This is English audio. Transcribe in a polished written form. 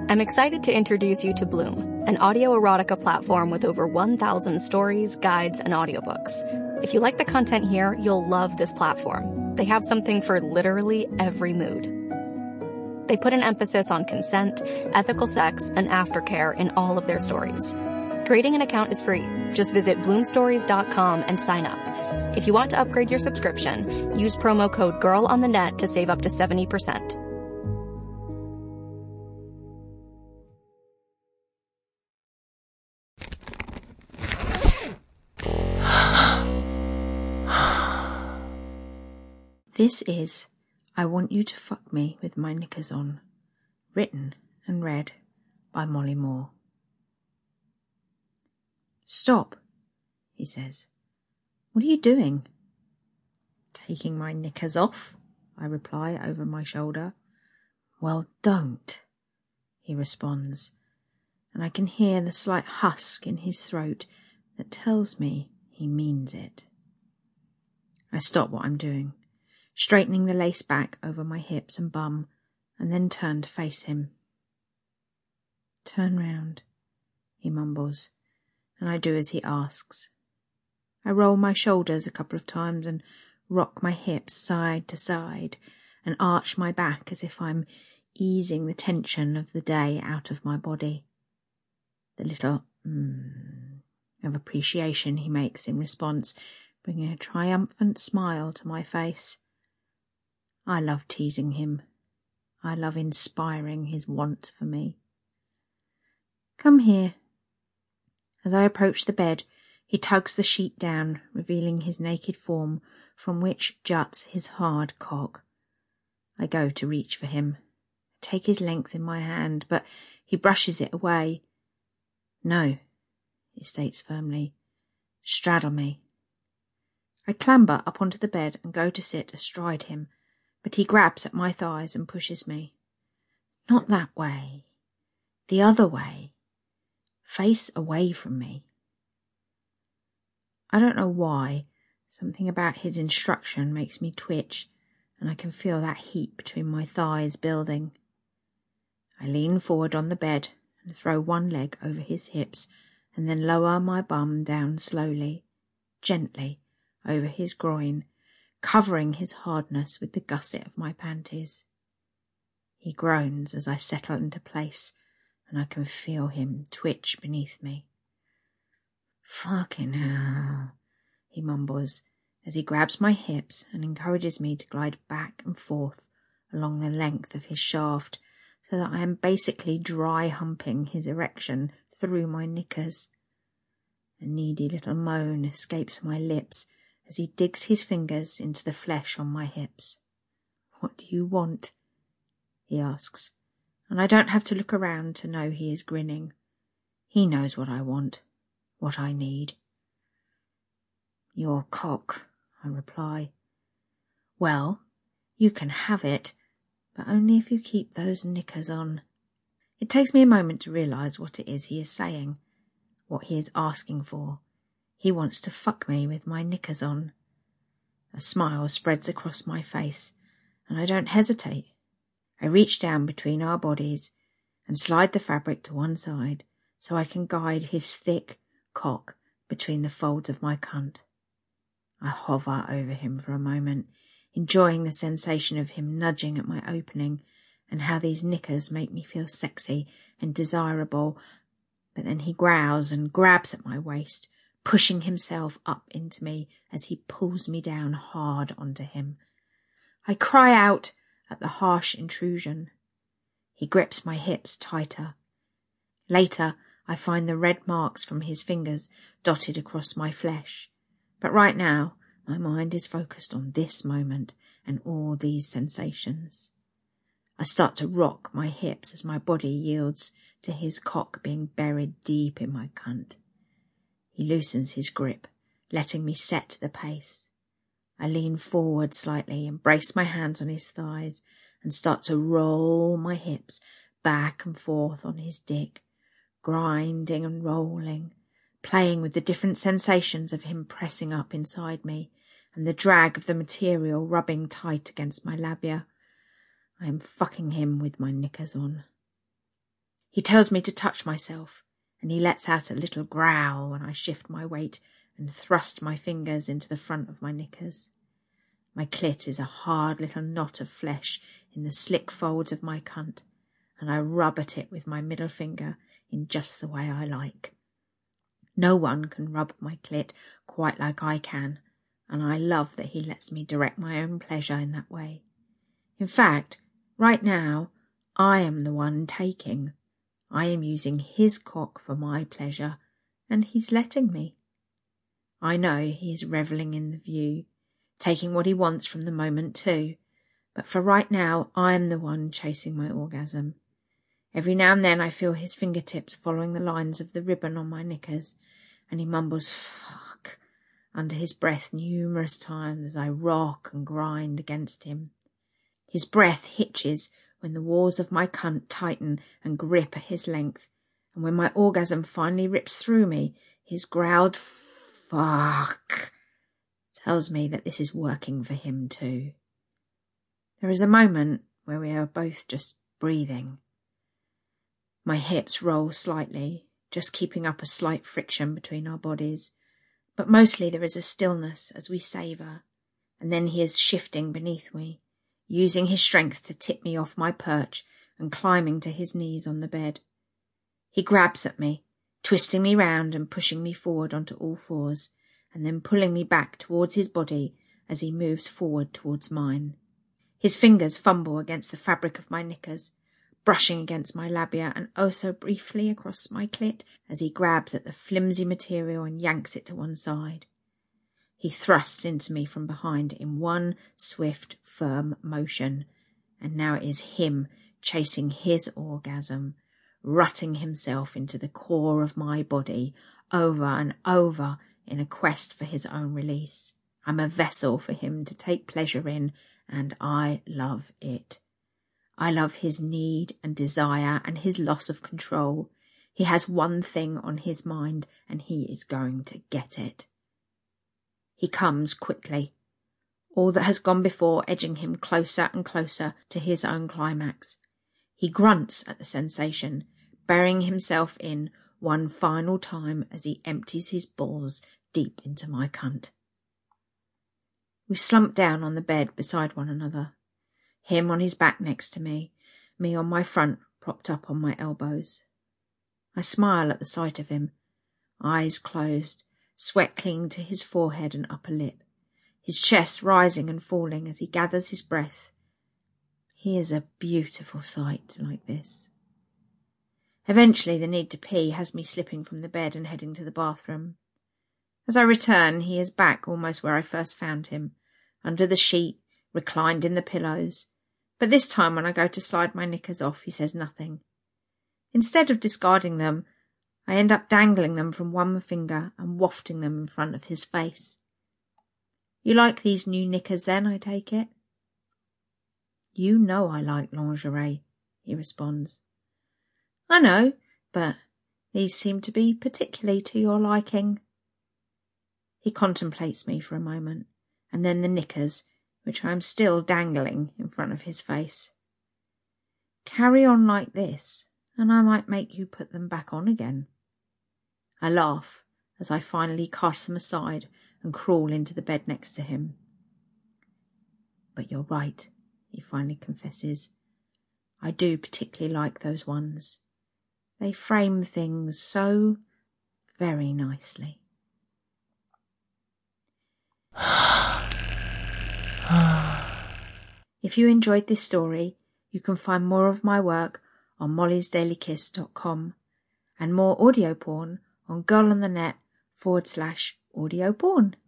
I'm excited to introduce you to Bloom, an audio erotica platform with over 1,000 stories, guides, and audiobooks. If you like the content here, you'll love this platform. They have something for literally every mood. They put an emphasis on consent, ethical sex, and aftercare in all of their stories. Creating an account is free. Just visit bloomstories.com and sign up. If you want to upgrade your subscription, use promo code GIRLONTHENET to save up to 70%. This is I Want You to Fuck Me with My Knickers On, written and read by Molly Moore. Stop, he says. What are you doing? Taking my knickers off, I reply over my shoulder. Well, don't, he responds, and I can hear the slight husk in his throat that tells me he means it. I stop what I'm doing, straightening the lace back over my hips and bum, and then turn to face him. Turn round, he mumbles, and I do as he asks. I roll my shoulders a couple of times and rock my hips side to side and arch my back as if I'm easing the tension of the day out of my body. The little of appreciation he makes in response, bringing a triumphant smile to my face. I love teasing him. I love inspiring his want for me. Come here. As I approach the bed, he tugs the sheet down, revealing his naked form, from which juts his hard cock. I go to reach for him, take his length in my hand, but he brushes it away. No, he states firmly. Straddle me. I clamber up onto the bed and go to sit astride him, but he grabs at my thighs and pushes me. Not that way. The other way. Face away from me. I don't know why. Something about his instruction makes me twitch, and I can feel that heat between my thighs building. I lean forward on the bed and throw one leg over his hips and then lower my bum down slowly, gently, over his groin, covering his hardness with the gusset of my panties. He groans as I settle into place, and I can feel him twitch beneath me. Fucking hell, he mumbles as he grabs my hips and encourages me to glide back and forth along the length of his shaft so that I am basically dry humping his erection through my knickers. A needy little moan escapes my lips as he digs his fingers into the flesh on my hips. What do you want? He asks, and I don't have to look around to know he is grinning. He knows what I want. What I need. Your cock, I reply. Well, you can have it, but only if you keep those knickers on. It takes me a moment to realise what it is he is saying, what he is asking for. He wants to fuck me with my knickers on. A smile spreads across my face, and I don't hesitate. I reach down between our bodies and slide the fabric to one side so I can guide his thick cock between the folds of my cunt. I hover over him for a moment, enjoying the sensation of him nudging at my opening and how these knickers make me feel sexy and desirable, but then he growls and grabs at my waist, pushing himself up into me as he pulls me down hard onto him. I cry out at the harsh intrusion. He grips my hips tighter. Later, I find the red marks from his fingers dotted across my flesh. But right now, my mind is focused on this moment and all these sensations. I start to rock my hips as my body yields to his cock being buried deep in my cunt. He loosens his grip, letting me set the pace. I lean forward slightly and brace my hands on his thighs and start to roll my hips back and forth on his dick, grinding and rolling, playing with the different sensations of him pressing up inside me and the drag of the material rubbing tight against my labia. I am fucking him with my knickers on. He tells me to touch myself, and he lets out a little growl when I shift my weight and thrust my fingers into the front of my knickers. My clit is a hard little knot of flesh in the slick folds of my cunt, and I rub at it with my middle finger in just the way I like. No one can rub my clit quite like I can, and I love that he lets me direct my own pleasure in that way. In fact, right now, I am the one taking. I am using his cock for my pleasure, and he's letting me. I know he is revelling in the view, taking what he wants from the moment too, but for right now I am the one chasing my orgasm. Every now and then I feel his fingertips following the lines of the ribbon on my knickers, and he mumbles "fuck" under his breath numerous times as I rock and grind against him. His breath hitches when the walls of my cunt tighten and grip at his length, and when my orgasm finally rips through me, his growled "fuck" tells me that this is working for him too. There is a moment where we are both just breathing. My hips roll slightly, just keeping up a slight friction between our bodies, but mostly there is a stillness as we savour, and then he is shifting beneath me, using his strength to tip me off my perch and climbing to his knees on the bed. He grabs at me, twisting me round and pushing me forward onto all fours, and then pulling me back towards his body as he moves forward towards mine. His fingers fumble against the fabric of my knickers, brushing against my labia and oh so briefly across my clit as he grabs at the flimsy material and yanks it to one side. He thrusts into me from behind in one swift, firm motion, and now it is him chasing his orgasm, rutting himself into the core of my body over and over in a quest for his own release. I'm a vessel for him to take pleasure in, and I love it. I love his need and desire and his loss of control. He has one thing on his mind, and he is going to get it. He comes quickly, all that has gone before edging him closer and closer to his own climax. He grunts at the sensation, burying himself in one final time as he empties his balls deep into my cunt. We slump down on the bed beside one another, him on his back next to me on my front propped up on my elbows. I smile at the sight of him, eyes closed, sweat clinging to his forehead and upper lip, his chest rising and falling as he gathers his breath. He is a beautiful sight like this. Eventually the need to pee has me slipping from the bed and heading to the bathroom. As I return, he is back almost where I first found him, under the sheet, reclined in the pillows, but this time when I go to slide my knickers off, he says nothing. Instead of discarding them, I end up dangling them from one finger and wafting them in front of his face. You like these new knickers then, I take it? You know I like lingerie, he responds. I know, but these seem to be particularly to your liking. He contemplates me for a moment, and then the knickers, which I am still dangling in front of his face. Carry on like this, and I might make you put them back on again. I laugh as I finally cast them aside and crawl into the bed next to him. But you're right, he finally confesses. I do particularly like those ones. They frame things so very nicely. If you enjoyed this story, you can find more of my work on mollysdailykiss.com and more audio porn on girlonthenet.com/audio porn.